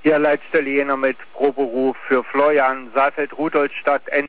Hier Leitstelle Jena mit Proberuf für Florian, Saalfeld, Rudolstadt,